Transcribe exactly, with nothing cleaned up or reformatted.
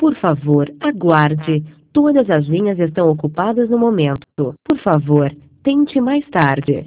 Por favor, aguarde. Todas as linhas estão ocupadas no momento. Por favor, tente mais tarde.